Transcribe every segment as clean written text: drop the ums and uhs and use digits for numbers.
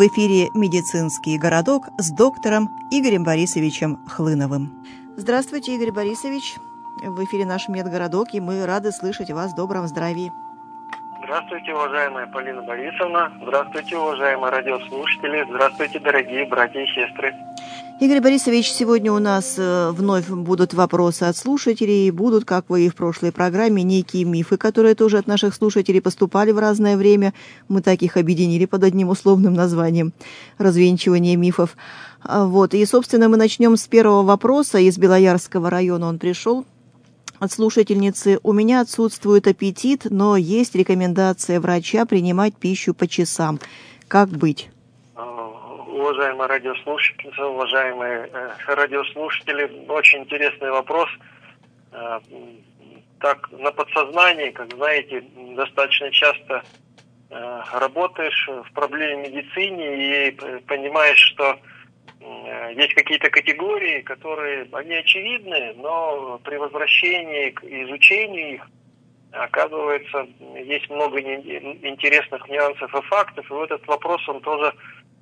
В эфире «Медицинский городок» с доктором Игорем Борисовичем Хлыновым. Здравствуйте, Игорь Борисович. В эфире наш медгородок, и мы рады слышать вас в добром здравии. Здравствуйте, уважаемая Полина Борисовна. Здравствуйте, уважаемые радиослушатели. Здравствуйте, дорогие братья и сестры. Игорь Борисович, сегодня у нас вновь будут вопросы от слушателей. Будут, как вы и в прошлой программе, некие мифы, которые тоже от наших слушателей поступали в разное время. Мы так их объединили под одним условным названием «Развенчивание мифов». И, собственно, мы начнем с первого вопроса. Из Белоярского района он пришел. От слушательницы: «У меня отсутствует аппетит, но есть рекомендация врача принимать пищу по часам. Как быть?» Уважаемые радиослушатели, очень интересный вопрос. Так, на подсознании, как знаете, достаточно часто работаешь в проблеме медицине и понимаешь, что есть какие-то категории, которые, они очевидны, но при возвращении к изучению их, оказывается, есть много интересных нюансов и фактов, и этот вопрос, он тоже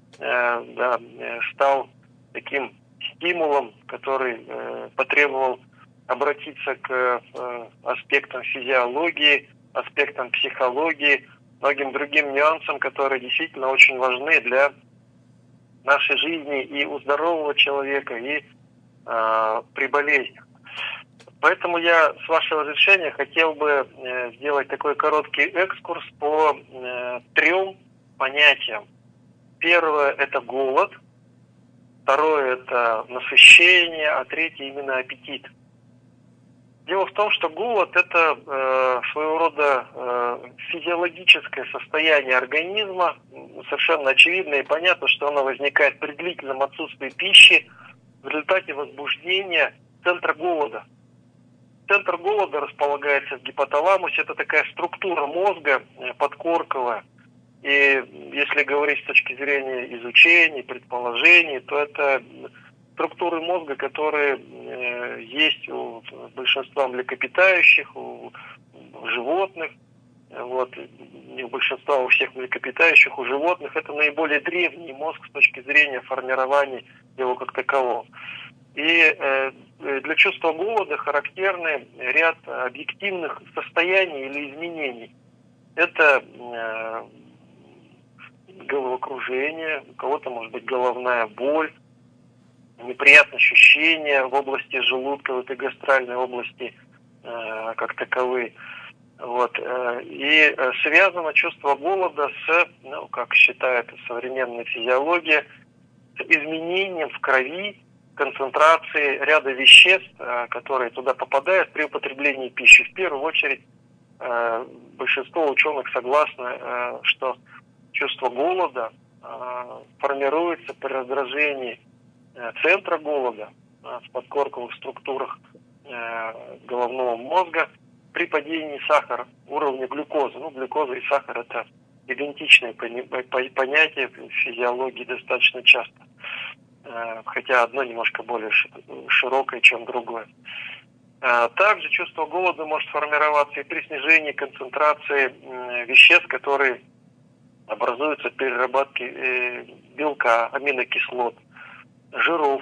стал таким стимулом, который потребовал обратиться к аспектам физиологии, аспектам психологии, многим другим нюансам, которые действительно очень важны для нашей жизни и у здорового человека, и при болезнях. Поэтому я, с вашего разрешения, хотел бы сделать такой короткий экскурс по трем понятиям. Первое – это голод, второе – это насыщение, а третье – именно аппетит. Дело в том, что голод – это своего рода физиологическое состояние организма. Совершенно очевидно и понятно, что оно возникает при длительном отсутствии пищи в результате возбуждения центра голода. Центр голода располагается в гипоталамусе. Это такая структура мозга подкорковая. И если говорить с точки зрения изучений, предположений, то это структуры мозга, которые есть у большинства млекопитающих, у животных. Не у большинства, а у всех млекопитающих, у животных. Это наиболее древний мозг с точки зрения формирования его как такового. И для чувства голода характерны ряд объективных состояний или изменений. Это головокружение, у кого-то может быть головная боль, неприятные ощущения в области желудка, в этой гастральной области как таковые. И связано чувство голода с, как считает современная физиология, с изменением в крови концентрации ряда веществ, которые туда попадают при употреблении пищи. В первую очередь большинство ученых согласны, что чувство голода формируется при раздражении центра голода в подкорковых структурах головного мозга при падении сахара, уровня глюкозы. Глюкоза и сахар – это идентичные понятия в физиологии достаточно часто, хотя одно немножко более широкое, чем другое. Также чувство голода может формироваться и при снижении концентрации веществ, которые образуются при переработке белка, аминокислот, жиров.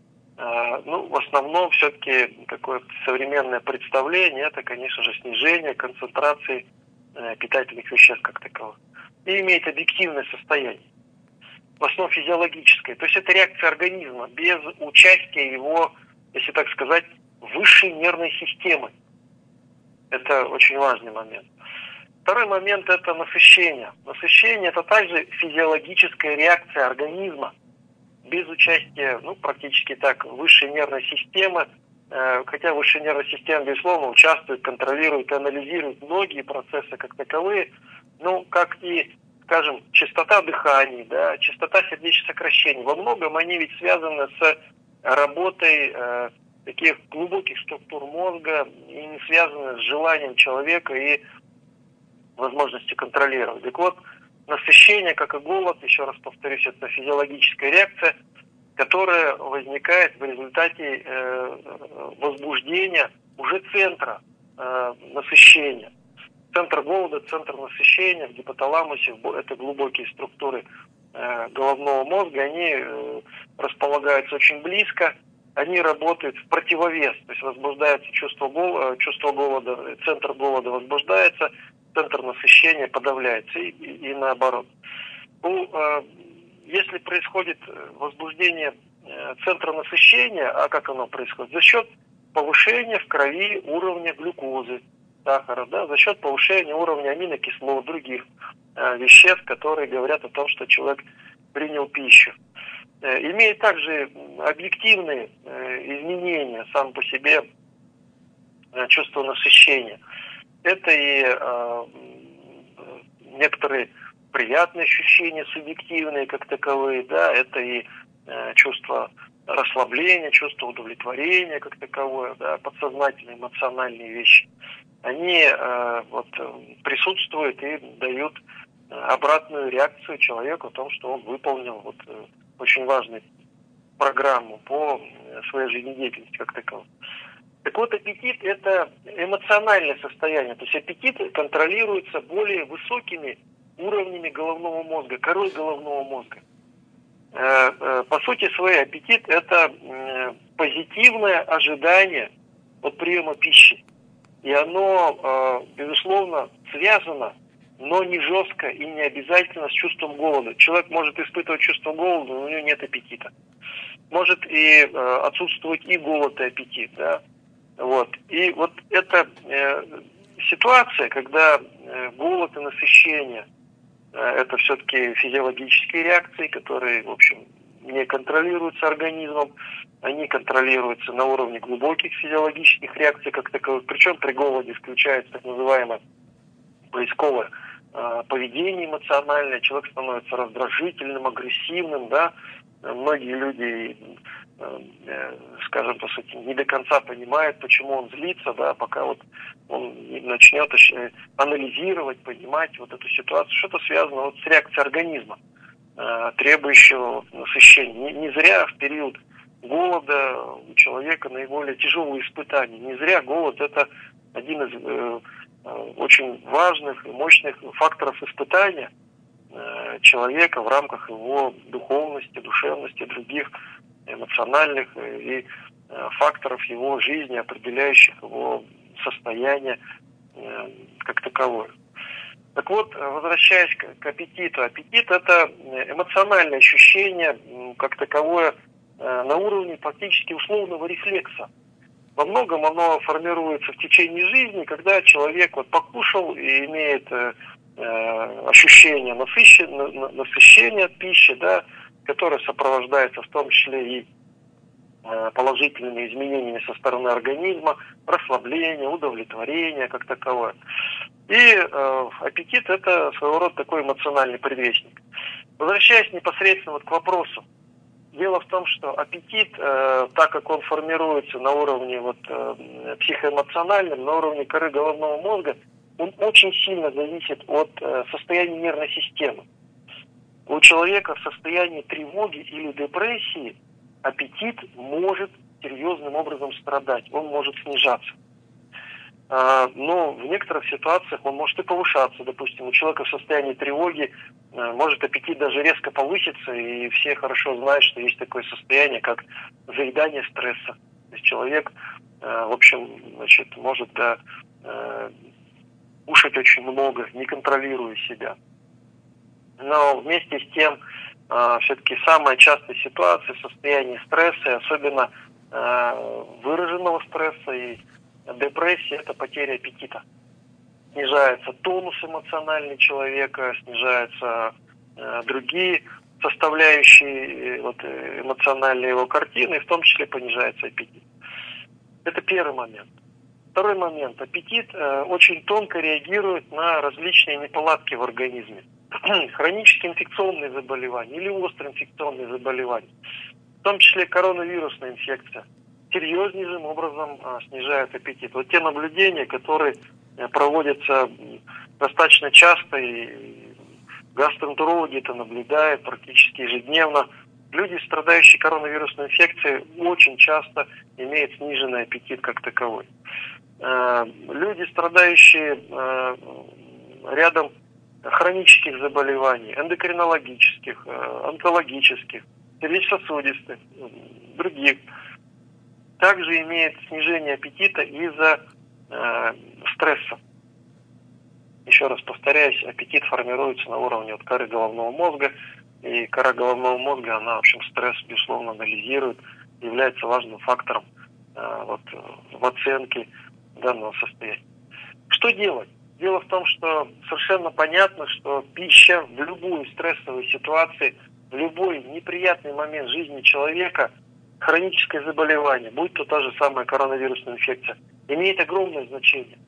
В основном все-таки такое современное представление – это, конечно же, снижение концентрации питательных веществ как таковых. И имеет объективное состояние, в основном физиологическое. То есть это реакция организма без участия его, если так сказать, высшей нервной системы. Это очень важный момент. Второй момент – это насыщение. Насыщение – это также физиологическая реакция организма без участия, практически так, высшей нервной системы, хотя высшая нервная система, безусловно, участвует, контролирует, анализирует многие процессы как таковые, как и, скажем, частота дыхания, частота сердечных сокращений. Во многом они ведь связаны с работой таких глубоких структур мозга и не связаны с желанием человека и возможностью контролировать. Так вот, насыщение, как и голод, еще раз повторюсь, это физиологическая реакция, которая возникает в результате возбуждения уже центра насыщения. Центр голода, центр насыщения в гипоталамусе, это глубокие структуры головного мозга, они располагаются очень близко, они работают в противовес, то есть возбуждается чувство голода, центр голода возбуждается, центр насыщения подавляется и наоборот. Если происходит возбуждение центра насыщения, а как оно происходит? За счет повышения в крови уровня глюкозы, сахара, да, за счет повышения уровня аминокислот, других веществ, которые говорят о том, что человек принял пищу. Имеет также объективные изменения сам по себе чувство насыщения. Это и некоторые приятные ощущения, субъективные как таковые, да, это и чувство расслабления, чувство удовлетворения как таковое, да, подсознательные, эмоциональные вещи. Они присутствуют и дают обратную реакцию человеку о том, что он выполнил очень важную программу по своей жизнедеятельности как таковой. Так вот, аппетит – это эмоциональное состояние, то есть аппетит контролируется более высокими уровнями головного мозга, корой головного мозга. По сути своей, аппетит – это позитивное ожидание от приема пищи. И оно, безусловно, связано, но не жестко и не обязательно с чувством голода. Человек может испытывать чувство голода, но у него нет аппетита. Может и отсутствовать и голод, и аппетит. Да? И эта ситуация, когда голод и насыщение это все-таки физиологические реакции, которые, в общем, не контролируются организмом, они контролируются на уровне глубоких физиологических реакций как таковых. Причем при голоде включается так называемое поисковое поведение эмоциональное, человек становится раздражительным, агрессивным, да. Многие люди, скажем, по сути, не до конца понимают, почему он злится, да, пока он начнет анализировать, понимать эту ситуацию, что-то связано с реакцией организма, требующего насыщения. Не зря в период голода у человека наиболее тяжелые испытания. Не зря голод – это один из очень важных и мощных факторов испытания человека в рамках его духовности, душевности, других эмоциональных и факторов его жизни, определяющих его состояние как таковое. Так вот, возвращаясь к аппетиту. Аппетит – это эмоциональное ощущение как таковое на уровне практически условного рефлекса. Во многом оно формируется в течение жизни, когда человек покушал и имеет ощущение насыщения от пищи, да, которое сопровождается в том числе и положительными изменениями со стороны организма, расслабление, удовлетворение как таковое. И аппетит – это своего рода такой эмоциональный предвестник. Возвращаясь непосредственно к вопросу. Дело в том, что аппетит, так как он формируется на уровне психоэмоциональном, на уровне коры головного мозга, он очень сильно зависит от состояния нервной системы. У человека в состоянии тревоги или депрессии аппетит может серьезным образом страдать, он может снижаться. Но в некоторых ситуациях он может и повышаться. Допустим, у человека в состоянии тревоги может аппетит даже резко повыситься, и все хорошо знают, что есть такое состояние, как заедание стресса. То есть человек, в общем, может кушать очень много, не контролируя себя. Но вместе с тем, все-таки самая частая ситуация в состоянии стресса, и особенно выраженного стресса и депрессии, это потеря аппетита. Снижается тонус эмоциональный человека, снижаются другие составляющие эмоциональной его картины, в том числе понижается аппетит. Это первый момент. Второй момент. Аппетит очень тонко реагирует на различные неполадки в организме. Хронические инфекционные заболевания или острые инфекционные заболевания, в том числе коронавирусная инфекция, серьезнейшим образом снижает аппетит. Те наблюдения, которые проводятся достаточно часто, и гастроэнтерологи это наблюдают практически ежедневно, люди, страдающие коронавирусной инфекцией, очень часто имеют сниженный аппетит как таковой. Люди, страдающие рядом хронических заболеваний, эндокринологических, онкологических, сердечно-сосудистых, других. Также имеет снижение аппетита из-за стресса. Еще раз повторяюсь, аппетит формируется на уровне коры головного мозга, и кора головного мозга, она, в общем, стресс, безусловно, анализирует, является важным фактором в оценке данного состояния. Что делать? Дело в том, что совершенно понятно, что пища в любой стрессовой ситуации, в любой неприятный момент жизни человека, хроническое заболевание, будь то та же самая коронавирусная инфекция, имеет огромное значение.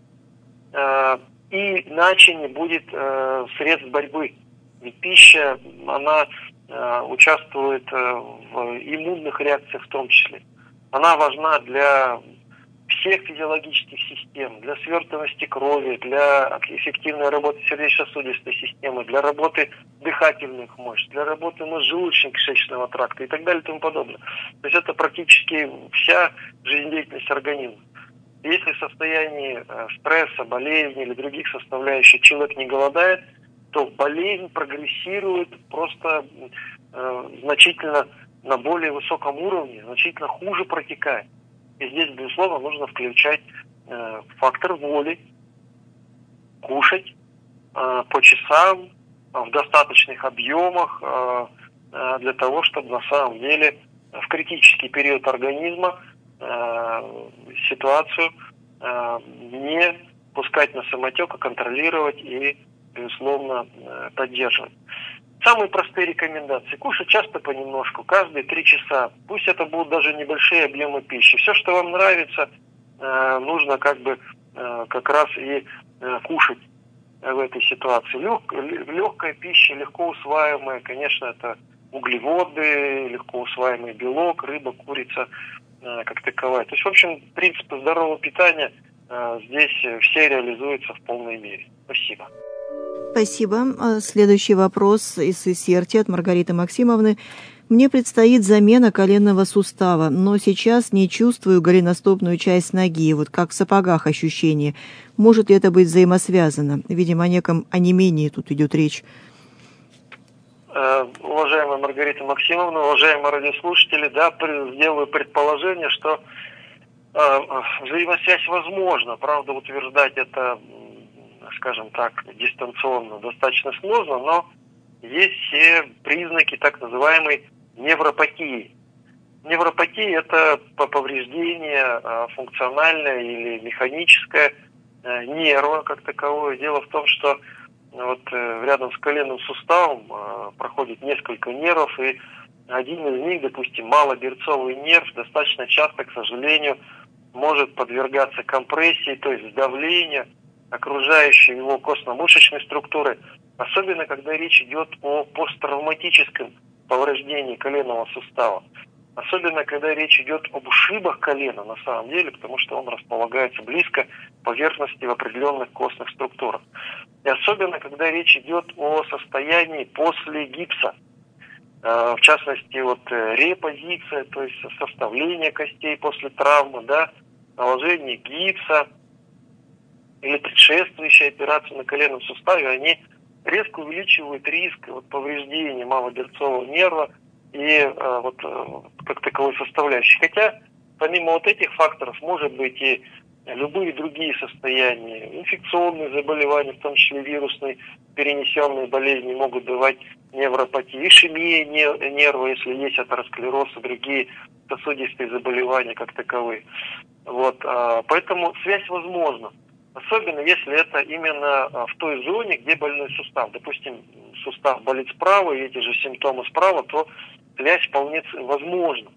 И иначе не будет средств борьбы. Ведь пища, она участвует в иммунных реакциях в том числе. Она важна для всех физиологических систем, для свертывания крови, для эффективной работы сердечно-сосудистой системы, для работы дыхательных мышц, для работы желудочно-кишечного тракта и так далее и тому подобное. То есть это практически вся жизнедеятельность организма. Если в состоянии стресса, болезни или других составляющих человек не голодает, то болезнь прогрессирует просто значительно на более высоком уровне, значительно хуже протекает. И здесь, безусловно, нужно включать фактор воли, кушать по часам, в достаточных объемах, для того, чтобы на самом деле в критический период организма ситуацию не пускать на самотек, а контролировать и, безусловно, поддерживать. Самые простые рекомендации. Кушать часто понемножку, каждые 3 часа. Пусть это будут даже небольшие объемы пищи. Все, что вам нравится, нужно как раз и кушать в этой ситуации. Легкая пища, легко усваиваемая, конечно, это углеводы, легко усваиваемый белок, рыба, курица как таковая. То есть, в общем, принципы здорового питания здесь все реализуются в полной мере. Спасибо. Спасибо. Следующий вопрос из Иссерти от Маргариты Максимовны. Мне предстоит замена коленного сустава, но сейчас не чувствую голеностопную часть ноги, вот как в сапогах ощущение. Может ли это быть взаимосвязано? Видимо, о неком онемении тут идет речь. Уважаемая Маргарита Максимовна, уважаемые радиослушатели, да, сделаю предположение, что взаимосвязь возможна. Правда, утверждать это, скажем так, дистанционно достаточно сложно, но есть все признаки так называемой невропатии. Невропатия – это повреждение функциональное или механическое нерва как таковое. Дело в том, что рядом с коленным суставом проходит несколько нервов, и один из них, допустим, малоберцовый нерв, достаточно часто, к сожалению, может подвергаться компрессии, то есть давлению окружающей его костно-мышечной структуры, особенно когда речь идет о посттравматическом повреждении коленного сустава. Особенно, когда речь идет об ушибах колена, на самом деле, потому что он располагается близко к поверхности в определенных костных структурах. И особенно, когда речь идет о состоянии после гипса. В частности, репозиция, то есть составление костей после травмы, да, наложение гипса или предшествующая операция на коленном суставе, они резко увеличивают риск повреждения малоберцового нерва и как таковой составляющей. Хотя помимо этих факторов может быть и любые другие состояния, инфекционные заболевания, в том числе вирусные, перенесенные болезни могут бывать невропатии, ишемия нерва, если есть атеросклероз и другие сосудистые заболевания как таковые. Поэтому связь возможна. Особенно если это именно в той зоне, где больной сустав. Допустим, сустав болит справа, и эти же симптомы справа, то связь вполне возможна.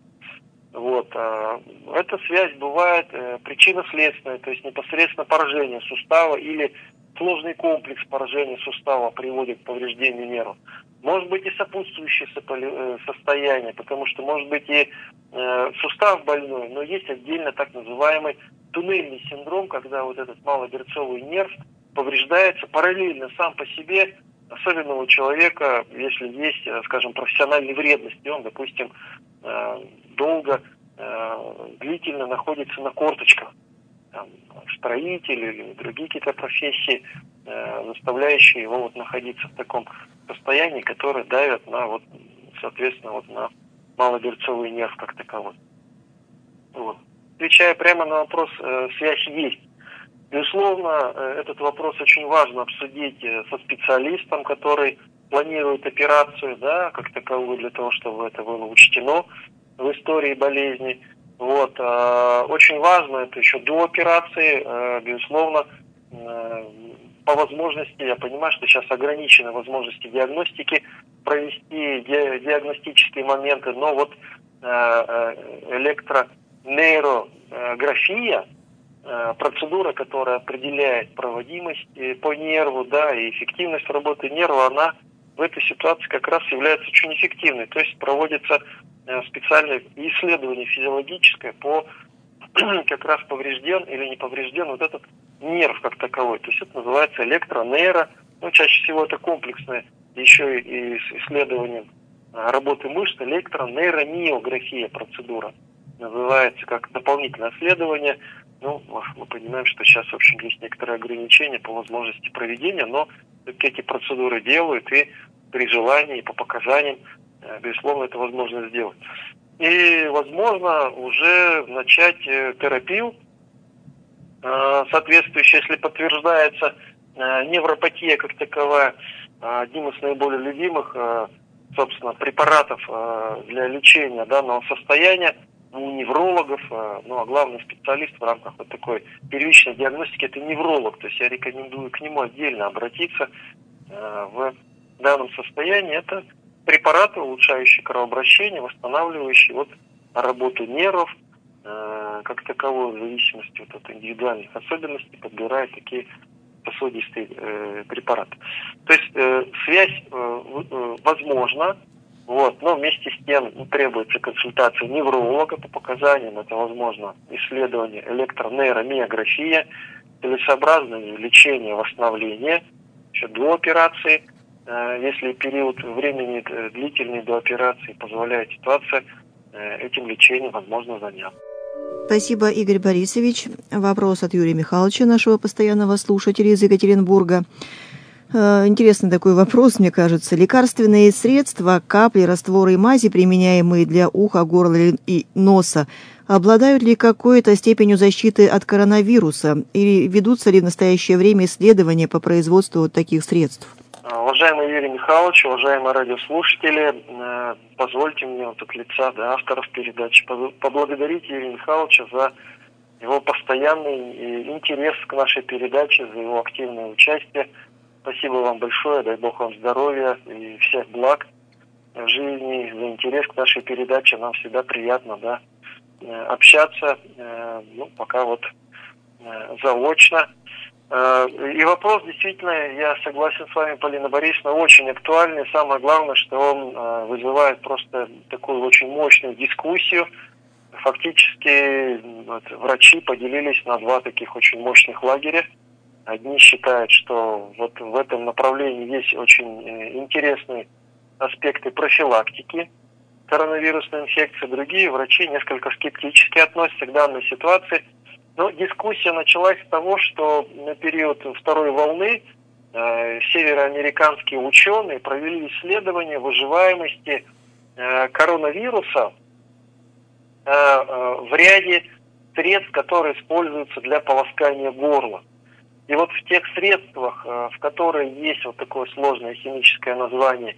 Эта связь бывает причинно-следственная, то есть непосредственно поражение сустава или сложный комплекс поражения сустава приводит к повреждению нерва. Может быть и сопутствующее состояние, потому что может быть и сустав больной, но есть отдельно так называемый туннельный синдром, когда этот малоберцовый нерв повреждается параллельно сам по себе, особенно у человека, если есть, скажем, профессиональные вредности, он, допустим, долго, длительно находится на корточках, строитель или другие какие-то профессии, заставляющие его вот находиться в таком состоянии, которое давит на вот, соответственно, вот на малоберцовый нерв как таковой. Вот. Отвечая прямо на вопрос, связь есть. Безусловно, этот вопрос очень важно обсудить со специалистом, который планирует операцию, да, как таковую, для того, чтобы это было учтено в истории болезни. Вот. Очень важно это еще до операции, безусловно, по возможности, я понимаю, что сейчас ограничены возможности диагностики, провести диагностические моменты, но вот электронейрография, процедура, которая определяет проводимость по нерву, да, и эффективность работы нерва, она в этой ситуации как раз является очень эффективной. То есть проводится специальное исследование физиологическое по как раз поврежден или не поврежден вот этот нерв как таковой. То есть это называется электронейро. Ну, чаще всего это комплексное еще и с исследованием работы мышц, электронейромиография процедура. Называется как дополнительное исследование. Ну, мы понимаем, что сейчас, в общем, есть некоторые ограничения по возможности проведения, но эти процедуры делают, и при желании, и по показаниям, безусловно, это возможно сделать. И, возможно, уже начать терапию соответствующую, если подтверждается невропатия как таковая, одним из наиболее любимых, собственно, препаратов для лечения данного состояния у неврологов, ну а главный специалист в рамках вот такой первичной диагностики — это невролог. То есть я рекомендую к нему отдельно обратиться в данном состоянии. Это препараты, улучшающие кровообращение, восстанавливающие вот работу нервов, как таковую, в зависимости вот от индивидуальных особенностей, подбирая такие сосудистые препараты. То есть связь возможна, вот, но вместе с тем требуется консультация невролога по показаниям. Это возможно исследование электронейромиография, целесообразное лечение, восстановление еще до операции. Если период времени длительный до операции позволяет ситуация, этим лечением возможно заняться. Спасибо, Игорь Борисович. Вопрос от Юрия Михайловича, нашего постоянного слушателя из Екатеринбурга. Интересный такой вопрос, мне кажется. Лекарственные средства, капли, растворы и мази, применяемые для уха, горла и носа, обладают ли какой-то степенью защиты от коронавируса? Или ведутся ли в настоящее время исследования по производству вот таких средств? Уважаемый Юрий Михайлович, уважаемые радиослушатели, позвольте мне вот от лица авторов передачи поблагодарить Юрия Михайловича за его постоянный интерес к нашей передаче, за его активное участие. Спасибо вам большое, дай Бог вам здоровья и всех благ в жизни, за интерес к нашей передаче. Нам всегда приятно общаться, пока вот заочно. И вопрос действительно, я согласен с вами, Полина Борисовна, очень актуальный. Самое главное, что он вызывает просто такую очень мощную дискуссию. Фактически врачи поделились на два таких очень мощных лагеря. Одни считают, что вот в этом направлении есть очень интересные аспекты профилактики коронавирусной инфекции. Другие врачи несколько скептически относятся к данной ситуации. Но дискуссия началась с того, что на период второй волны североамериканские ученые провели исследование выживаемости коронавируса в ряде средств, которые используются для полоскания горла. И вот в тех средствах, в которые есть вот такое сложное химическое название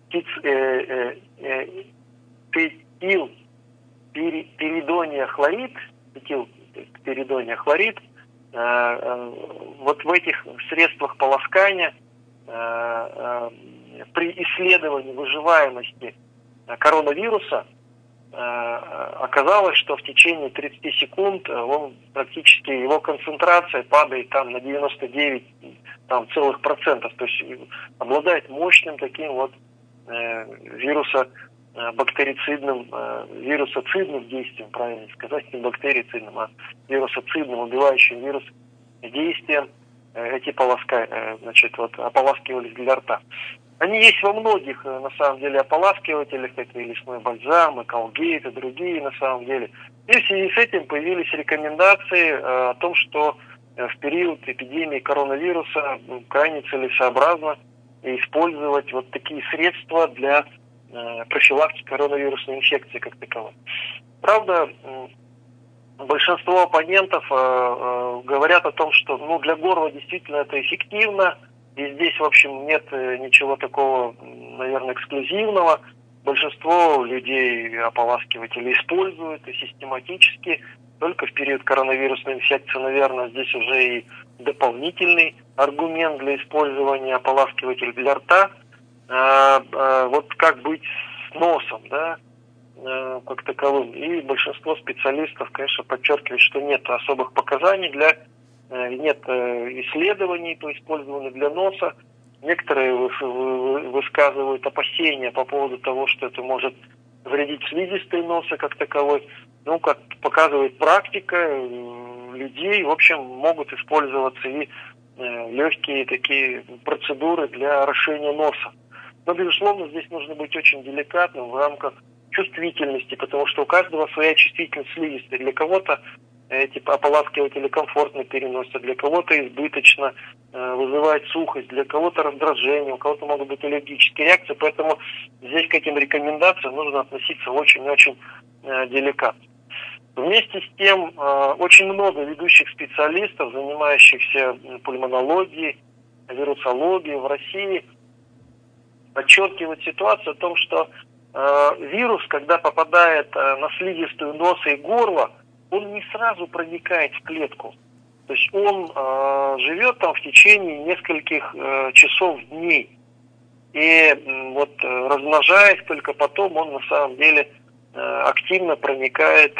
этилперидония хлорид, вот в этих средствах полоскания при исследовании выживаемости коронавируса оказалось, что в течение 30 секунд он практически, его концентрация падает там на 99 %, то есть обладает мощным таким вот вирусоцидным действием, правильно сказать, не бактерицидным, а вирусоцидным, убивающим вирус действием. Эти ополаскивались для рта. Они есть во многих, на самом деле, ополаскивателях, это и лесной бальзам, и колгейт, и другие, на самом деле. И в связи с этим появились рекомендации о том, что в период эпидемии коронавируса крайне целесообразно использовать вот такие средства для профилактики коронавирусной инфекции как таковой. Правда, большинство оппонентов говорят о том, что для горла действительно это эффективно, и здесь, в общем, нет ничего такого, наверное, эксклюзивного. Большинство людей ополаскиватели используют и систематически. Только в период коронавирусной инфекции, наверное, здесь уже и дополнительный аргумент для использования ополаскивателя для рта. Вот как быть с носом, да, как таковым. И большинство специалистов, конечно, подчеркивают, что нет особых показаний нет исследований по использованию для носа. Некоторые высказывают опасения по поводу того, что это может вредить слизистой носа как таковой. Как показывает практика, людей, в общем, могут использоваться и легкие такие процедуры для орошения носа. Но, безусловно, здесь нужно быть очень деликатным в рамках чувствительности, потому что у каждого своя чувствительность слизистой. Для кого-то эти ополаскиватели комфортно переносят, для кого-то избыточно вызывает сухость, для кого-то раздражение, у кого-то могут быть аллергические реакции, поэтому здесь к этим рекомендациям нужно относиться очень-очень деликатно. Вместе с тем, очень много ведущих специалистов, занимающихся пульмонологией, вирусологией в России, подчеркивают ситуацию о том, что вирус, когда попадает на слизистую носа и горло, он не сразу проникает в клетку. То есть он живет там в течение нескольких часов, дней. И размножаясь, только потом он на самом деле активно проникает,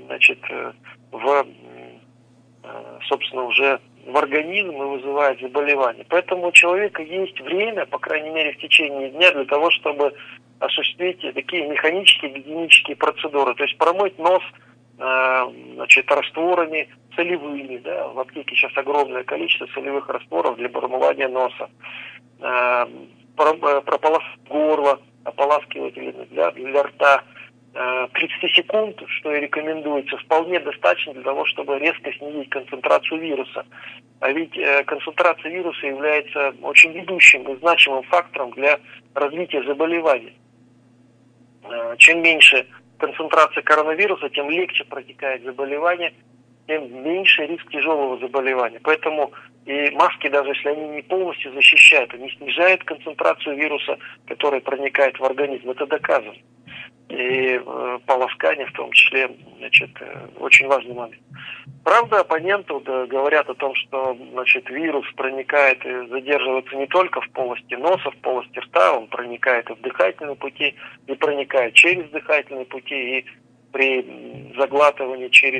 собственно, уже в организм и вызывает заболевание. Поэтому у человека есть время, по крайней мере, в течение дня для того, чтобы осуществить такие механические, гигиенические процедуры. То есть промыть нос растворами солевыми. Да? В аптеке сейчас огромное количество солевых растворов для промывания носа. Прополоскать горло ополаскивателями для рта. 30 секунд, что и рекомендуется, вполне достаточно для того, чтобы резко снизить концентрацию вируса. А ведь концентрация вируса является очень ведущим и значимым фактором для развития заболевания. Чем меньше концентрация коронавируса, тем легче протекает заболевание, тем меньше риск тяжелого заболевания. Поэтому и маски, даже если они не полностью защищают, они снижают концентрацию вируса, который проникает в организм. Это доказано. И полоскание в том числе, очень важный момент. Правда, оппоненты говорят о том, что, вирус проникает и задерживается не только в полости носа, в полости рта, он проникает и в дыхательные пути, и проникает через дыхательные пути, и при заглатывании через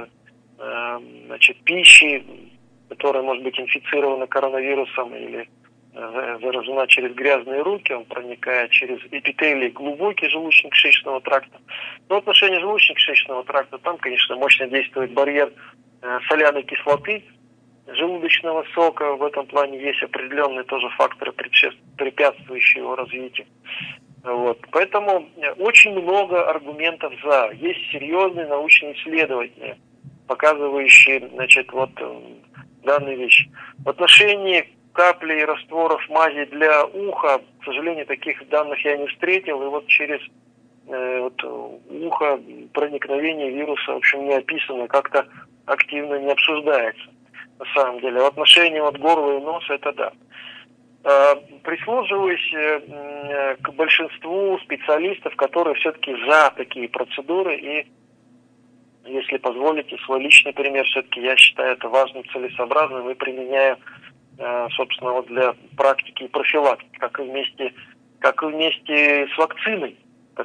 пищи, которая может быть инфицирована коронавирусом или заражена через грязные руки, он проникает через эпителий глубокий желудочно-кишечного тракта. Но в отношении желудочно-кишечного тракта там, конечно, мощно действует барьер соляной кислоты, желудочного сока. В этом плане есть определенные тоже факторы, препятствующие его развитию. Поэтому очень много аргументов за. Есть серьезные научные исследования, показывающие, данные вещи. В отношении капли и растворов мази для уха, к сожалению, таких данных я не встретил, и через ухо проникновение вируса, в общем, не описано, как-то активно не обсуждается, на самом деле. В отношении горла и носа это да. Прислушиваюсь к большинству специалистов, которые все-таки за такие процедуры, и, если позволите, свой личный пример, все-таки я считаю это важным, целесообразным и применяю, собственно, для практики и профилактики, как и вместе с вакциной.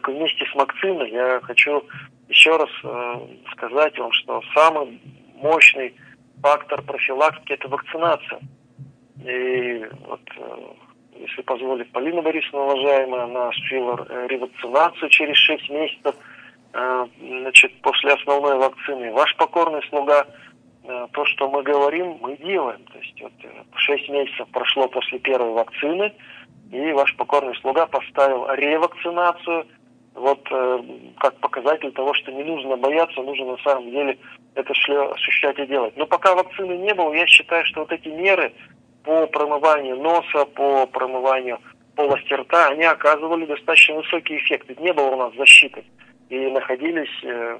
Я хочу еще раз сказать вам, что самый мощный фактор профилактики – это вакцинация. И если позволит Полина Борисовна, уважаемая, она осуществила ревакцинацию через 6 месяцев после основной вакцины. Ваш покорный слуга, то, что мы говорим, мы делаем. То есть 6 месяцев прошло после первой вакцины, и ваш покорный слуга поставил ревакцинацию, как показатель того, что не нужно бояться, нужно на самом деле это осуществлять и делать. Но пока вакцины не было, я считаю, что вот эти меры по промыванию носа, по промыванию полости рта, они оказывали достаточно высокий эффект. Ведь не было у нас защиты. И находились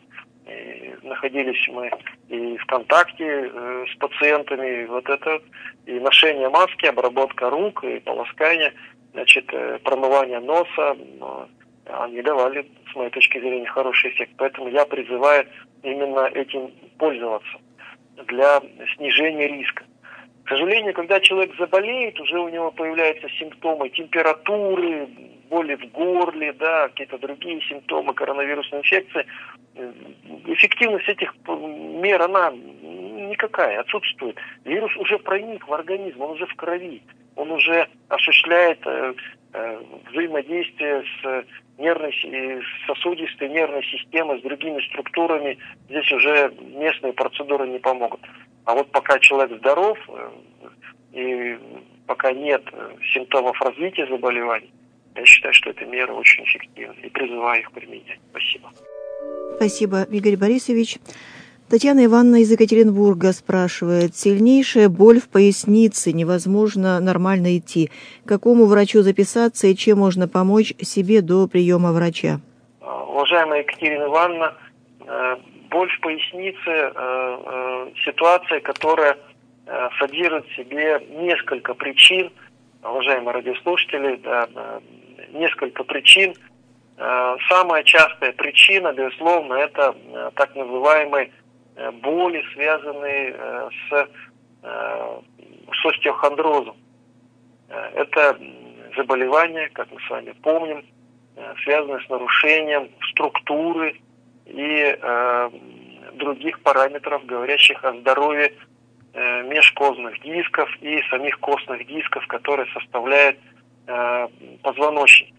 мы и в контакте с пациентами. Вот это и ношение маски, обработка рук, и полоскание, промывание носа, они давали, с моей точки зрения, хороший эффект. Поэтому я призываю именно этим пользоваться для снижения риска. К сожалению, когда человек заболеет, уже у него появляются симптомы температуры, боли в горле, какие-то другие симптомы коронавирусной инфекции. Эффективность этих мер, она никакая, отсутствует. Вирус уже проник в организм, он уже в крови, он уже осуществляет взаимодействие с сосудистой нервной системой, с другими структурами. Здесь уже местные процедуры не помогут. А вот пока человек здоров и пока нет симптомов развития заболеваний, я считаю, что эта мера очень эффективна и призываю их применять. Спасибо. Спасибо, Игорь Борисович. Татьяна Ивановна из Екатеринбурга спрашивает. Сильнейшая боль в пояснице, невозможно нормально идти. К какому врачу записаться и чем можно помочь себе до приема врача? Уважаемая Екатерина Ивановна, боль в пояснице – ситуация, которая содержит в себе несколько причин. Уважаемые радиослушатели, несколько причин. Самая частая причина, безусловно, это так называемые боли, связанные с остеохондрозом. Это заболевание, как мы с вами помним, связанное с нарушением структуры и других параметров, говорящих о здоровье межкостных дисков и самих костных дисков, которые составляют позвоночник.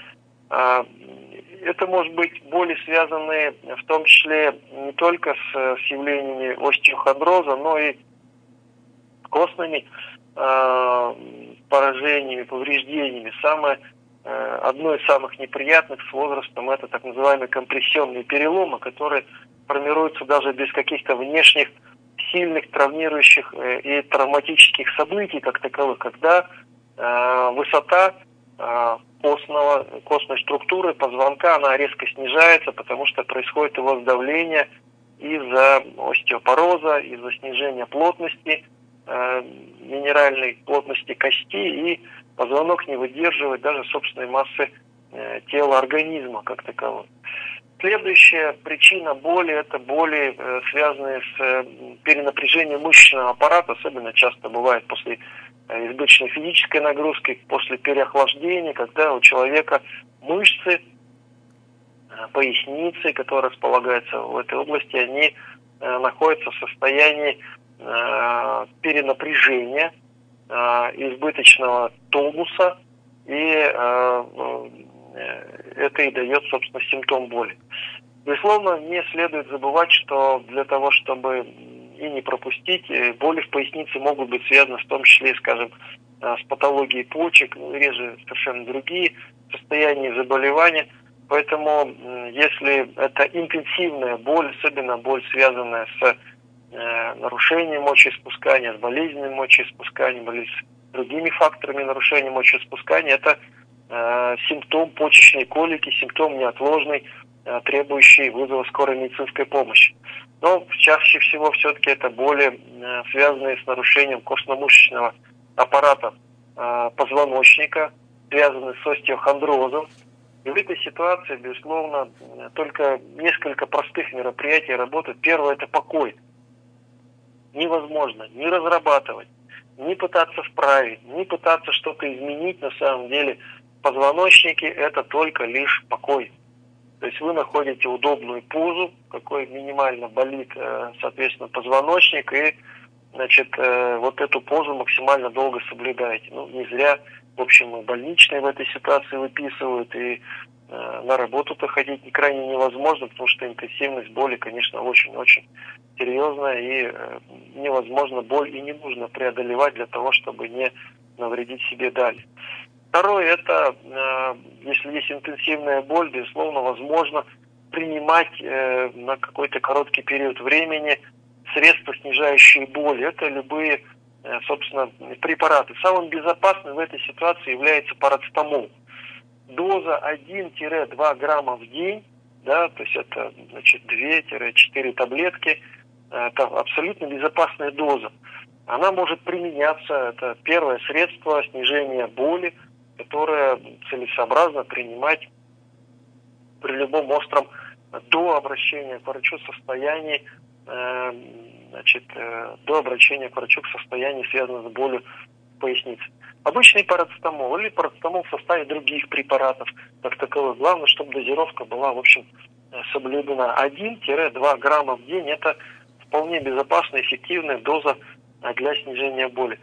Это может быть боли, связанные в том числе не только с явлениями остеохондроза, но и костными поражениями, повреждениями. Одно из самых неприятных с возрастом это так называемые компрессионные переломы, которые формируются даже без каких-то внешних сильных травмирующих и травматических событий как таковых, когда высота костной структуры позвонка, она резко снижается, потому что происходит его сдавление из-за остеопороза, из-за снижения плотности, минеральной плотности кости, и позвонок не выдерживает даже собственной массы тела организма как такового. Следующая причина боли – это боли, связанные с перенапряжением мышечного аппарата, особенно часто бывает после избыточной физической нагрузки, после переохлаждения, когда у человека мышцы поясницы, которые располагаются в этой области, они находятся в состоянии перенапряжения, избыточного тонуса, и это и дает, собственно, симптом боли. Безусловно, не следует забывать, что для того, чтобы и не пропустить, боли в пояснице могут быть связаны в том числе, скажем, с патологией почек, реже совершенно другие состояния заболевания. Поэтому, если это интенсивная боль, особенно боль, связанная с нарушением мочеиспускания, с болезненным мочеиспусканием или с другими факторами нарушения мочеиспускания, это симптом почечной колики, симптом неотложный, требующий вызова скорой медицинской помощи. Но чаще всего все-таки это боли, связанные с нарушением костно-мышечного аппарата позвоночника, связанные с остеохондрозом. И в этой ситуации, безусловно, только несколько простых мероприятий работают. Первое – это покой. Невозможно ни разрабатывать, ни пытаться вправить, ни пытаться что-то изменить. На самом деле в позвоночнике это только лишь покой. То есть вы находите удобную позу, какой минимально болит, соответственно, позвоночник, и, вот эту позу максимально долго соблюдаете. Не зря, в общем, больничные в этой ситуации выписывают, и на работу-то ходить крайне невозможно, потому что интенсивность боли, конечно, очень-очень серьезная, и невозможно боль и не нужно преодолевать для того, чтобы не навредить себе далее. Второе, это, если есть интенсивная боль, безусловно, возможно принимать на какой-то короткий период времени средства, снижающие боль. Это любые, собственно, препараты. Самым безопасным в этой ситуации является парацетамол. Доза 1-2 грамма в день, да, то есть это, значит, 2-4 таблетки. Это абсолютно безопасная доза. Она может применяться, это первое средство снижения боли, которое целесообразно принимать при любом остром до обращения к врачу состоянии, до обращения к врачу к состоянию, связанному с болью в пояснице. Обычный парацетамол или парацетамол в составе других препаратов, как таковых. Главное, чтобы дозировка была, в общем, соблюдена. 1-2 грамма в день – это вполне безопасная, эффективная доза для снижения боли.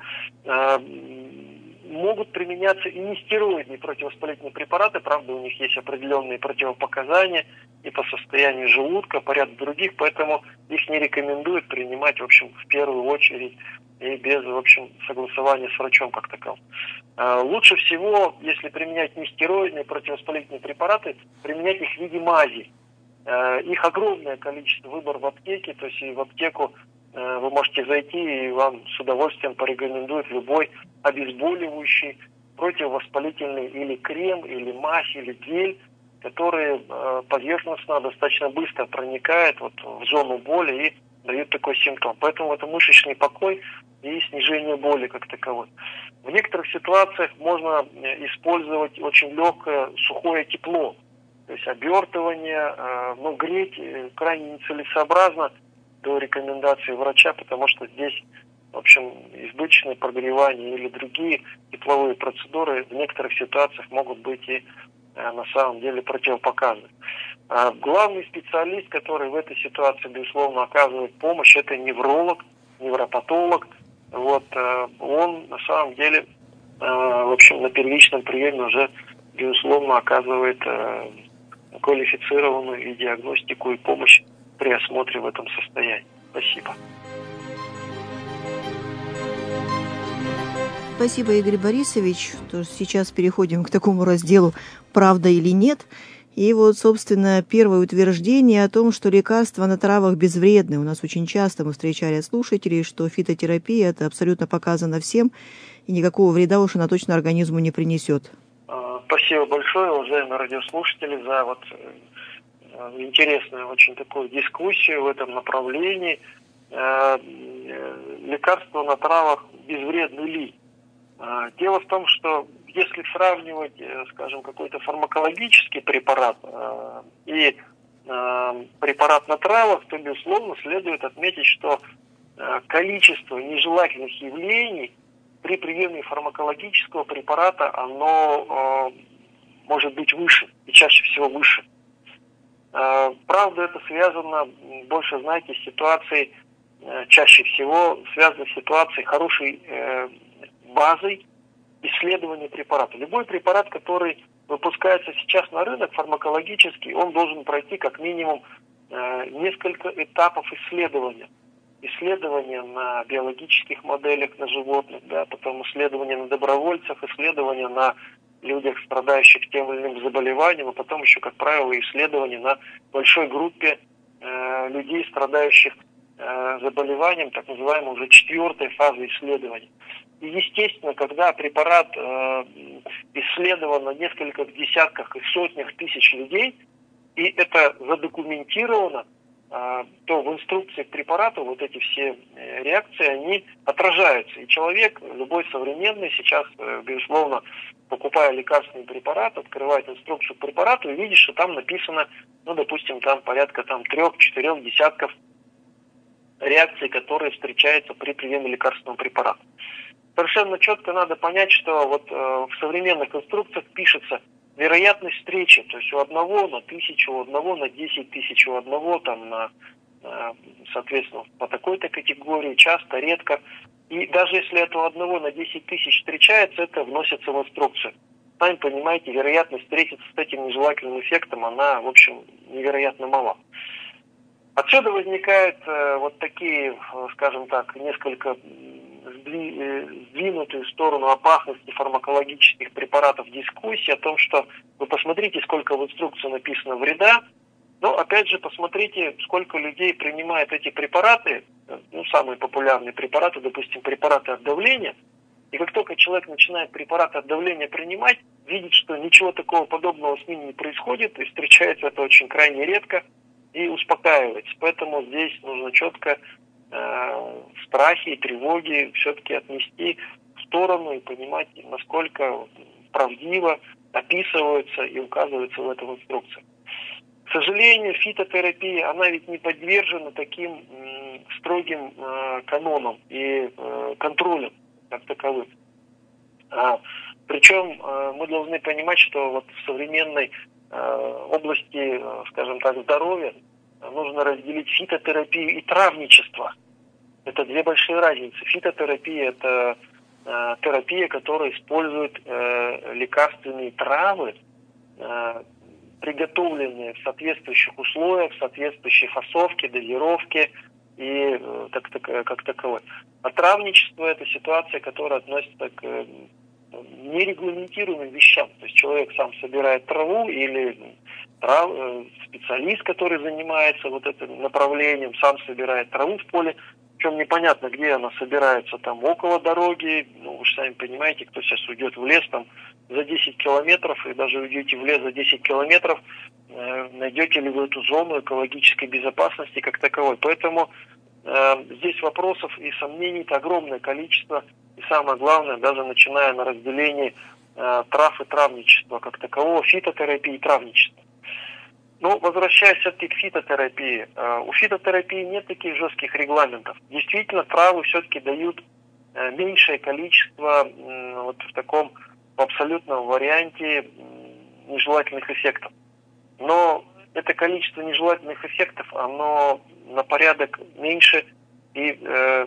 Могут применяться и нестероидные противовоспалительные препараты, правда, у них есть определенные противопоказания и по состоянию желудка, по ряду других, поэтому их не рекомендуют принимать, в общем, в первую очередь и без, в общем, согласования с врачом как таковым. Лучше всего, если применять нестероидные противовоспалительные препараты, применять их в виде мази. Их огромное количество, выбор в аптеке, то есть и в аптеку вы можете зайти, и вам с удовольствием порекомендуют любой обезболивающий, противовоспалительный или крем, или мазь, или гель, которые поверхностно достаточно быстро проникают в зону боли и дают такой симптом. Поэтому это мышечный покой и снижение боли как таковой. В некоторых ситуациях можно использовать очень легкое сухое тепло, то есть обертывание, но греть крайне нецелесообразно до рекомендации врача, потому что здесь, в общем, избыточное прогревание или другие тепловые процедуры в некоторых ситуациях могут быть и на самом деле противопоказаны. Главный специалист, который в этой ситуации, безусловно, оказывает помощь, это невролог, невропатолог. Он на самом деле, в общем, на первичном приеме уже, безусловно, оказывает квалифицированную и диагностику, и помощь при осмотре в этом состоянии. Спасибо. Спасибо, Игорь Борисович. Сейчас переходим к такому разделу «Правда или нет?». И собственно, первое утверждение о том, что лекарства на травах безвредны. У нас очень часто мы встречали от слушателей, что фитотерапия – это абсолютно показано всем, и никакого вреда уж она точно организму не принесет. Спасибо большое, уважаемые радиослушатели, за интересную очень такую дискуссию в этом направлении. Лекарства на травах безвредны ли? Дело в том, что если сравнивать, скажем, какой-то фармакологический препарат и препарат на травах, то, безусловно, следует отметить, что количество нежелательных явлений при приеме фармакологического препарата, оно может быть выше, и чаще всего выше. Правда, это связано больше, знаете, с ситуацией, чаще всего связано с ситуацией хорошей базой исследования препарата. Любой препарат, который выпускается сейчас на рынок фармакологический, он должен пройти как минимум несколько этапов исследования. Исследования на биологических моделях, на животных, потом исследования на добровольцах, исследования на людях, страдающих тем или иным заболеванием, а потом еще, как правило, исследования на большой группе людей, страдающих заболеванием, так называемой уже 4-й фазы исследования. И, естественно, когда препарат исследован на нескольких десятках и сотнях тысяч людей, и это задокументировано, то в инструкции к препарату эти все реакции, они отражаются. И человек, любой современный, сейчас, безусловно, покупая лекарственный препарат, открывает инструкцию к препарату и видит, что там написано, допустим, там порядка 3-4 десятков реакций, которые встречаются при приеме лекарственного препарата. Совершенно четко надо понять, что в современных инструкциях пишется вероятность встречи, то есть у одного на 1000, у одного на 10 тысяч, у одного соответственно, по такой-то категории, часто, редко. И даже если это у одного на 10 тысяч встречается, это вносится в инструкцию. Сами понимаете, вероятность встретиться с этим нежелательным эффектом, она, в общем, невероятно мала. Отсюда возникают такие, скажем так, несколько сдвинутые в сторону опасности фармакологических препаратов дискуссии о том, что вы посмотрите, сколько в инструкции написано вреда, Но опять же, посмотрите, сколько людей принимает эти препараты, самые популярные препараты, допустим, препараты от давления. И как только человек начинает препараты от давления принимать, видит, что ничего такого подобного с ним не происходит, и встречается это очень крайне редко, и успокаивается. Поэтому здесь нужно четко страхи и тревоги все-таки отнести в сторону и понимать, насколько правдиво описываются и указываются в этом инструкции. К сожалению, фитотерапия, она ведь не подвержена таким строгим канонам и контролям как таковым. Причем мы должны понимать, что вот в современной области, скажем так, здоровья нужно разделить фитотерапию и травничество. Это две большие разницы. Фитотерапия – это терапия, которая использует лекарственные травы, приготовленные в соответствующих условиях, в соответствующей фасовке, дозировке и как таковой. А травничество – это ситуация, которая относится к нерегламентируемым вещам. То есть человек сам собирает траву или специалист, который занимается вот этим направлением, сам собирает траву в поле. Причем непонятно, где она собирается, там около дороги. Вы же сами понимаете, кто сейчас уйдет в лес там за 10 километров, и даже уйдете в лес за 10 километров, найдете ли вы эту зону экологической безопасности как таковой. Поэтому здесь вопросов и сомнений-то огромное количество. И самое главное, даже начиная на разделении трав и травничества как такового, фитотерапии и травничества. Но возвращаясь все-таки к фитотерапии, у фитотерапии нет таких жестких регламентов. Действительно, травы все-таки дают меньшее количество вот в таком абсолютном варианте нежелательных эффектов. Но это количество нежелательных эффектов, оно на порядок меньше, и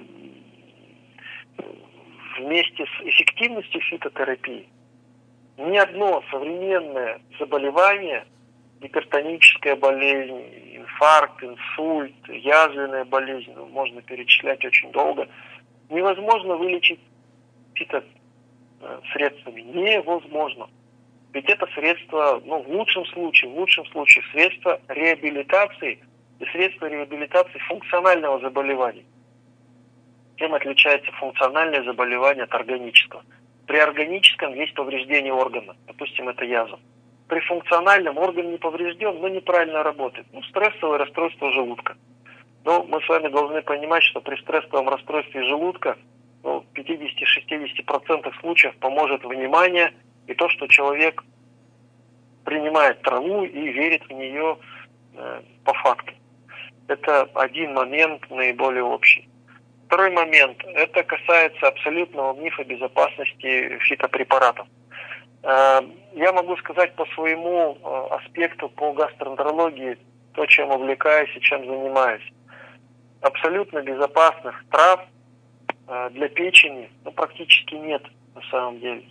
вместе с эффективностью фитотерапии ни одно современное заболевание, гипертоническая болезнь, инфаркт, инсульт, язвенная болезнь, можно перечислять очень долго, невозможно вылечить фитосредствами. Невозможно. Ведь это средство, в лучшем случае, средство реабилитации и средство реабилитации функционального заболевания. Чем отличается функциональное заболевание от органического? При органическом есть повреждение органа, допустим, это язва. При функциональном орган не поврежден, но неправильно работает. Стрессовое расстройство желудка. Но мы с вами должны понимать, что при стрессовом расстройстве желудка в 50-60% случаев поможет внимание и то, что человек принимает траву и верит в нее по факту. Это один момент наиболее общий. Второй момент. Это касается абсолютного мифа безопасности фитопрепаратов. Я могу сказать по своему аспекту, по гастроэнтерологии, то, чем увлекаюсь и чем занимаюсь. Абсолютно безопасных трав для печени практически нет на самом деле.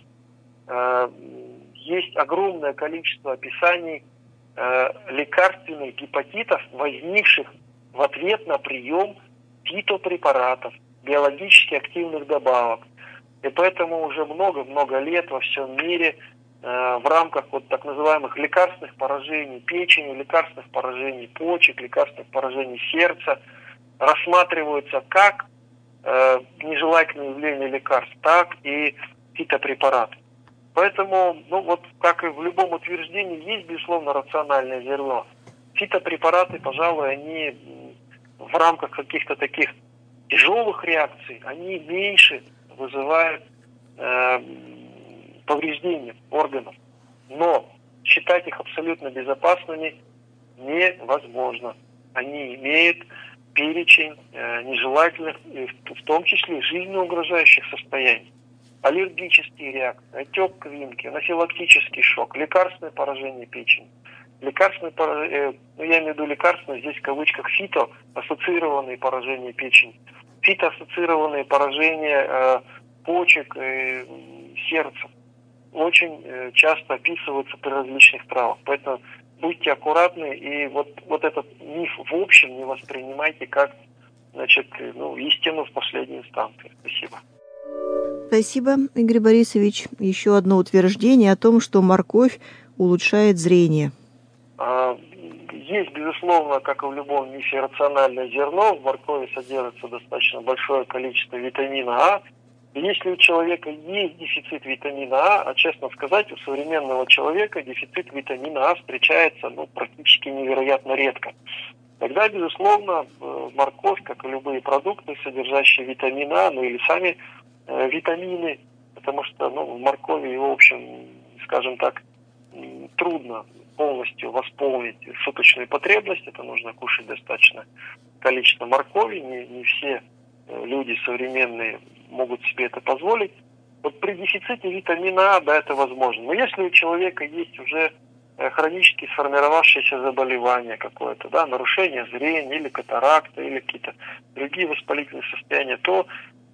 Есть огромное количество описаний лекарственных гепатитов, возникших в ответ на прием фитопрепаратов, биологически активных добавок. И поэтому уже много-много лет во всем мире в рамках так называемых лекарственных поражений печени, лекарственных поражений почек, лекарственных поражений сердца рассматриваются как нежелательные явления лекарств, так и фитопрепараты. Поэтому, как и в любом утверждении, есть, безусловно, рациональное зерно. Фитопрепараты, пожалуй, они в рамках каких-то таких тяжелых реакций, они меньше вызывают повреждения органов. Но считать их абсолютно безопасными невозможно. Они имеют перечень нежелательных, в том числе жизненно угрожающих состояний. Аллергические реакции, отек квинки, анафилактический шок, лекарственное поражение печени. Я имею в виду лекарственные, здесь в кавычках фито-ассоциированные поражения печени. Фитоассоциированные поражения почек и сердца очень часто описываются при различных травмах. Поэтому будьте аккуратны и вот этот миф в общем не воспринимайте как истину в последней инстанции. Спасибо. Спасибо, Игорь Борисович. Еще одно утверждение о том, что морковь улучшает зрение. Есть, безусловно, как и в любом мифе, рациональное зерно. В моркови содержится достаточно большое количество витамина А. И если у человека есть дефицит витамина А честно сказать, у современного человека дефицит витамина А встречается практически невероятно редко. Тогда, безусловно, морковь, как и любые продукты, содержащие витамин А, или сами витамины, потому что в моркови его, в общем, скажем так, трудно полностью восполнить суточную потребность. Это нужно кушать достаточное количество моркови. Не все люди современные могут себе это позволить. Вот при дефиците витамина А, да, это возможно. Но если у человека есть уже хронически сформировавшееся заболевание какое-то, да, нарушение зрения или катаракта, или какие-то другие воспалительные состояния, то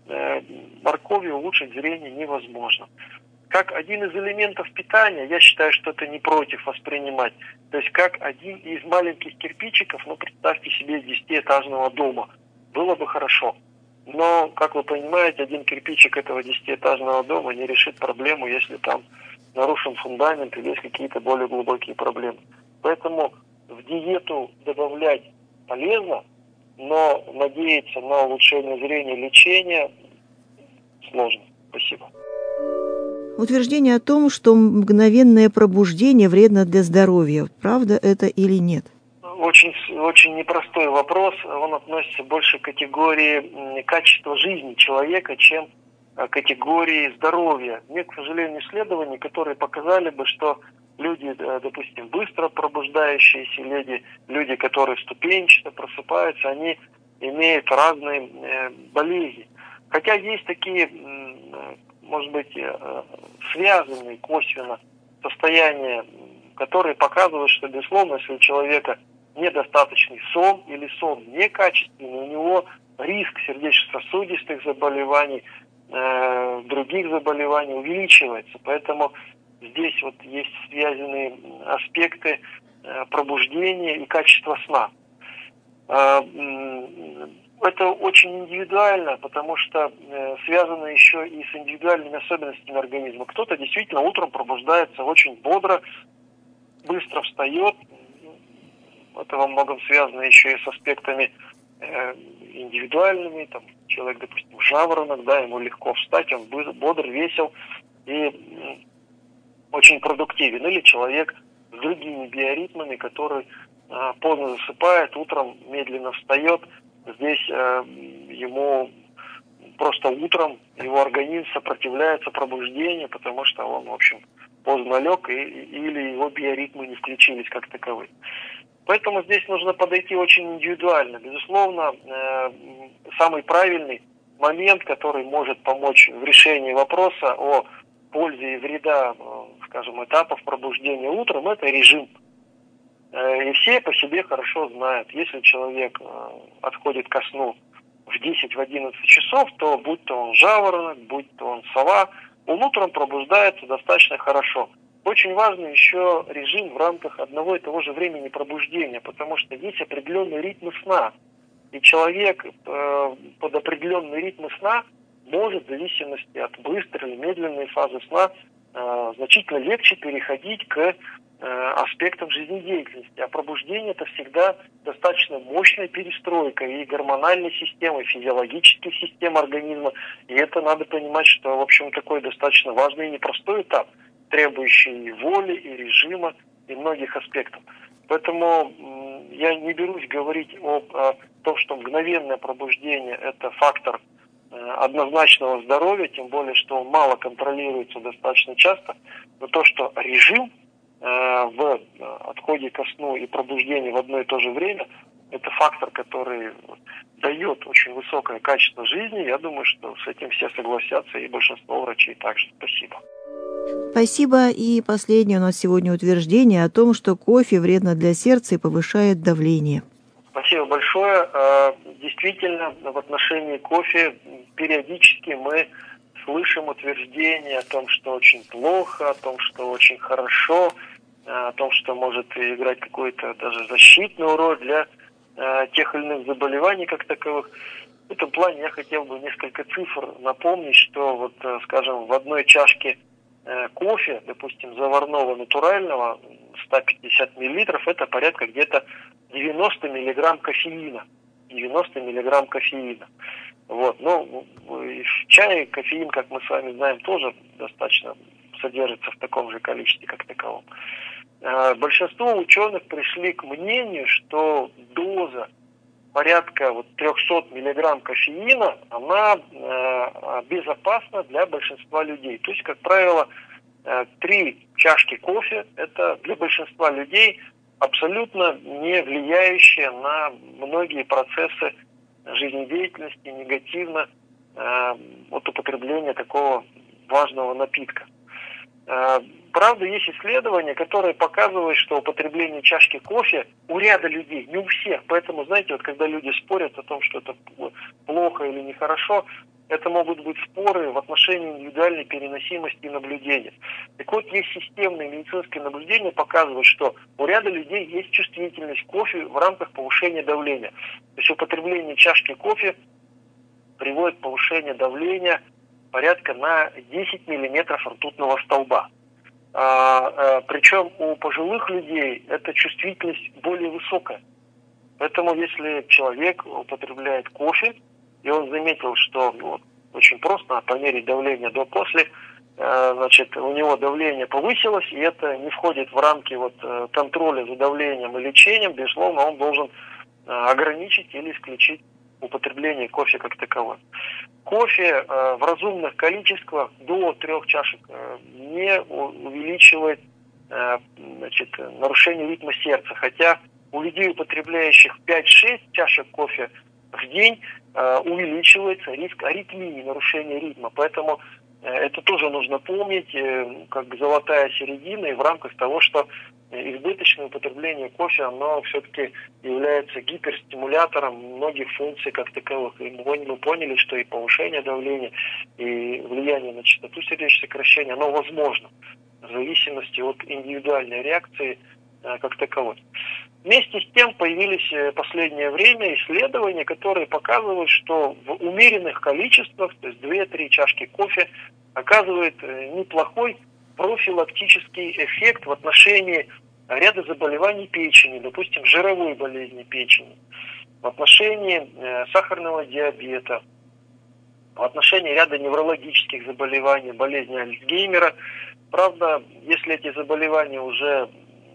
морковью улучшить зрение невозможно. Как один из элементов питания, я считаю, что это не против воспринимать. То есть как один из маленьких кирпичиков, представьте себе, 10-этажного дома. Было бы хорошо. Но, как вы понимаете, один кирпичик этого 10-этажного дома не решит проблему, если там нарушен фундамент или есть какие-то более глубокие проблемы. Поэтому в диету добавлять полезно, но надеяться на улучшение зрения, лечения сложно. Спасибо. Утверждение о том, что мгновенное пробуждение вредно для здоровья. Правда это или нет? Очень, очень непростой вопрос. Он относится больше к категории качества жизни человека, чем к категории здоровья. Нет, к сожалению, исследований, которые показали бы, что люди, допустим, быстро пробуждающиеся, люди, которые ступенчато просыпаются, они имеют разные болезни. Хотя есть такие, может быть, связанные косвенно состояния, которые показывают, что, безусловно, если у человека недостаточный сон или сон некачественный, у него риск сердечно-сосудистых заболеваний, других заболеваний увеличивается. Поэтому здесь есть связанные аспекты пробуждения и качества сна. Это очень индивидуально, потому что связано еще и с индивидуальными особенностями организма. Кто-то действительно утром пробуждается очень бодро, быстро встает. Это во многом связано еще и с аспектами индивидуальными. Человек, допустим, жаворонок, ему легко встать, он бодр, весел и очень продуктивен. Или человек с другими биоритмами, который поздно засыпает, утром медленно встает. Здесь ему просто утром его организм сопротивляется пробуждению, потому что он, в общем, поздно лег или его биоритмы не включились как таковые. Поэтому здесь нужно подойти очень индивидуально. Безусловно, самый правильный момент, который может помочь в решении вопроса о пользе и вреда, скажем, этапов пробуждения утром, это режим. И все по себе хорошо знают, если человек отходит ко сну в 10-11 часов, то будь то он жаворонок, будь то он сова, он утром пробуждается достаточно хорошо. Очень важный еще режим в рамках одного и того же времени пробуждения, потому что есть определенные ритмы сна. И человек под определенные ритмы сна может, в зависимости от быстрой или медленной фазы сна, значительно легче переходить к аспектам жизнедеятельности. А пробуждение – это всегда достаточно мощная перестройка и гормональной системы, и физиологических систем организма. И это надо понимать, что, в общем, такой достаточно важный и непростой этап, требующий и воли, и режима, и многих аспектов. Поэтому я не берусь говорить о том, что мгновенное пробуждение – это фактор однозначного здоровья, тем более, что он мало контролируется достаточно часто, но то, что режим в отходе ко сну и пробуждении в одно и то же время, это фактор, который дает очень высокое качество жизни. Я думаю, что с этим все согласятся, и большинство врачей также. Спасибо. Спасибо. И последнее у нас сегодня утверждение о том, что кофе вредно для сердца и повышает давление. Спасибо большое. Действительно, в отношении кофе периодически мы слышим утверждения о том, что очень плохо, о том, что очень хорошо, о том, что может играть какую-то даже защитную роль для тех или иных заболеваний как таковых. В этом плане я хотел бы несколько цифр напомнить, что скажем, в одной чашке кофе, допустим, заварного натурального, 150 миллилитров, это порядка где-то 90 миллиграмм кофеина. 90 миллиграмм кофеина. Вот. Но в чае кофеин, как мы с вами знаем, тоже достаточно содержится в таком же количестве, как таковом. Большинство ученых пришли к мнению, что доза порядка 300 миллиграмм кофеина, она безопасна для большинства людей. То есть, как правило, 3 чашки кофе – это для большинства людей абсолютно не влияющие на многие процессы жизнедеятельности негативно от употребления такого важного напитка. Правда, есть исследования, которые показывают, что употребление чашки кофе у ряда людей, не у всех. Поэтому, знаете, когда люди спорят о том, что это плохо или нехорошо, это могут быть споры в отношении индивидуальной переносимости и наблюдения. Так вот, есть системные медицинские наблюдения, показывают, что у ряда людей есть чувствительность к кофе в рамках повышения давления. То есть употребление чашки кофе приводит к повышению давления порядка на 10 миллиметров ртутного столба. Причем у пожилых людей эта чувствительность более высокая. Поэтому если человек употребляет кофе, и он заметил, что очень просто померить давление до-после, у него давление повысилось, и это не входит в рамки контроля за давлением и лечением, безусловно, он должен ограничить или исключить употребление кофе как таковое. Кофе в разумных количествах до 3 чашек не увеличивает нарушение ритма сердца, хотя у людей, употребляющих 5-6 чашек кофе в день, увеличивается риск аритмии, нарушения ритма. Поэтому это тоже нужно помнить, как золотая середина, и в рамках того, что избыточное употребление кофе, оно все-таки является гиперстимулятором многих функций как таковых. И мы поняли, что и повышение давления, и влияние на частоту сердечного сокращения, оно возможно в зависимости от индивидуальной реакции как таковой. Вместе с тем появились в последнее время исследования, которые показывают, что в умеренных количествах, то есть 2-3 чашки кофе, оказывает неплохой профилактический эффект в отношении ряда заболеваний печени, допустим, жировой болезни печени, в отношении сахарного диабета, в отношении ряда неврологических заболеваний, болезни Альцгеймера. Правда, если эти заболевания уже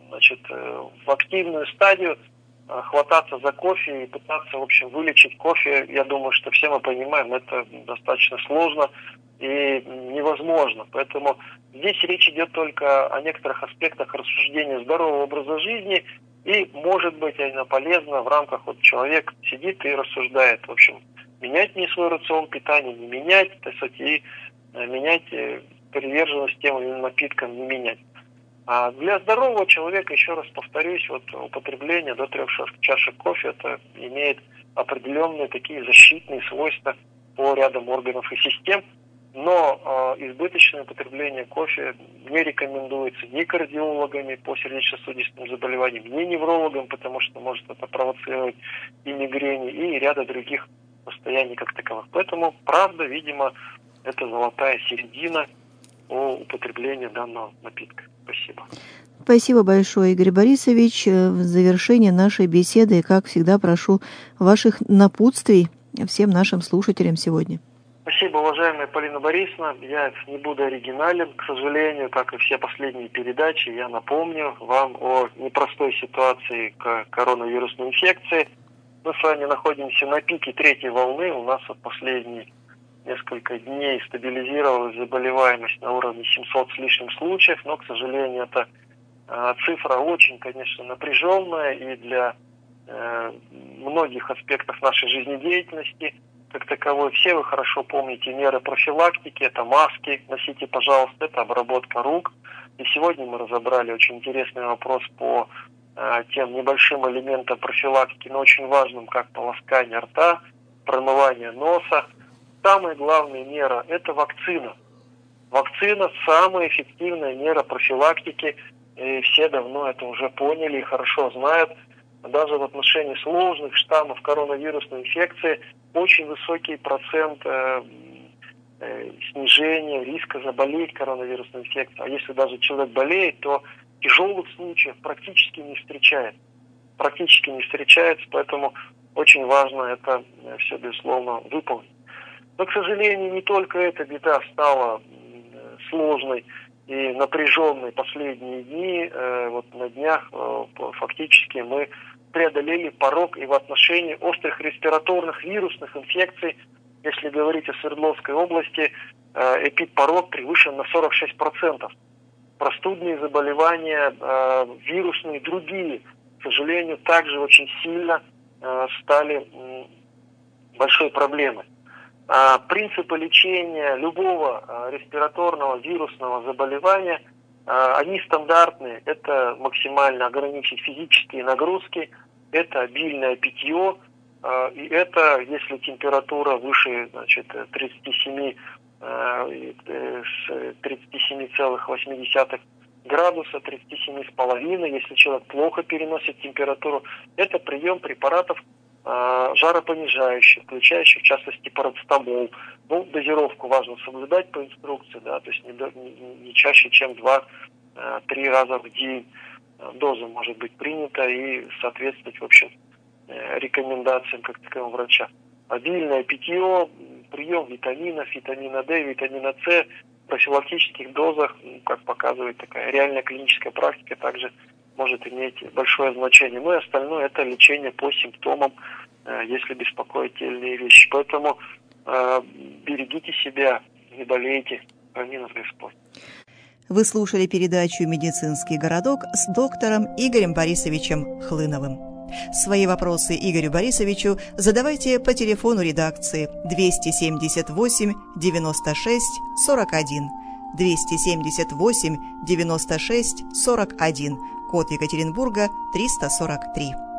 в активную стадию, хвататься за кофе и пытаться, вылечить кофе, я думаю, что все мы понимаем, это достаточно сложно и невозможно. Поэтому здесь речь идет только о некоторых аспектах рассуждения здорового образа жизни, и, может быть, она полезна в рамках, человек сидит и рассуждает, менять не свой рацион питания, не менять, и менять приверженность тем или иным напиткам, не менять. А для здорового человека, еще раз повторюсь, употребление до 3 чашек кофе, это имеет определенные такие защитные свойства по рядам органов и систем, но избыточное употребление кофе не рекомендуется ни кардиологами по сердечно-сосудистым заболеваниям, ни неврологам, потому что может это провоцировать и мигрени, и ряда других состояний как таковых. Поэтому, правда, видимо, это золотая середина по употреблению данного напитка. Спасибо. Спасибо большое, Игорь Борисович. В завершение нашей беседы, как всегда, прошу ваших напутствий всем нашим слушателям сегодня. Спасибо, уважаемая Полина Борисовна. Я не буду оригинален, к сожалению, как и все последние передачи. Я напомню вам о непростой ситуации коронавирусной инфекции. Мы с вами находимся на пике 3-й волны. У нас последние несколько дней стабилизировалась заболеваемость на уровне 700 с лишним случаев, но, к сожалению, эта цифра очень, конечно, напряженная и для многих аспектов нашей жизнедеятельности как таковой. Все вы хорошо помните меры профилактики, это маски, носите, пожалуйста, это обработка рук. И сегодня мы разобрали очень интересный вопрос по тем небольшим элементам профилактики, но очень важным, как полоскание рта, промывание носа. Самая главная мера – это вакцина. Вакцина – самая эффективная мера профилактики, и все давно это уже поняли и хорошо знают. Даже в отношении сложных штаммов коронавирусной инфекции очень высокий процент снижения риска заболеть коронавирусной инфекцией. А если даже человек болеет, то тяжелых случаев практически не встречается. Поэтому очень важно это все, безусловно, выполнить. Но, к сожалению, не только эта беда стала сложной и напряженной последние дни. Вот на днях фактически мы преодолели порог и в отношении острых респираторных вирусных инфекций. Если говорить о Свердловской области, эпидпорог превышен на 46%. Простудные заболевания, вирусные, другие, к сожалению, также очень сильно стали большой проблемой. Принципы лечения любого респираторного вирусного заболевания, они стандартные. Это максимально ограничить физические нагрузки, это обильное питье, и это, если температура выше 37,8 градуса, 37,5, если человек плохо переносит температуру, это прием препаратов жаропонижающих, включающих в частности парацетамол. Дозировку важно соблюдать по инструкции, да, то есть не чаще, чем 2-3 раза в день доза может быть принята и соответствовать, в общем, рекомендациям как такового врача. Обильное питье, прием витаминов, витамина D, витамина С в профилактических дозах, как показывает такая реальная клиническая практика, также может иметь большое значение. Ну и остальное это лечение по симптомам, если беспокоят те или иные вещи. Поэтому берегите себя, не болейте, храни нас Господь. Вы слушали передачу «Медицинский городок» с доктором Игорем Борисовичем Хлыновым. Свои вопросы Игорю Борисовичу задавайте по телефону редакции 278 96 41, 278 96 41, код Екатеринбурга 343.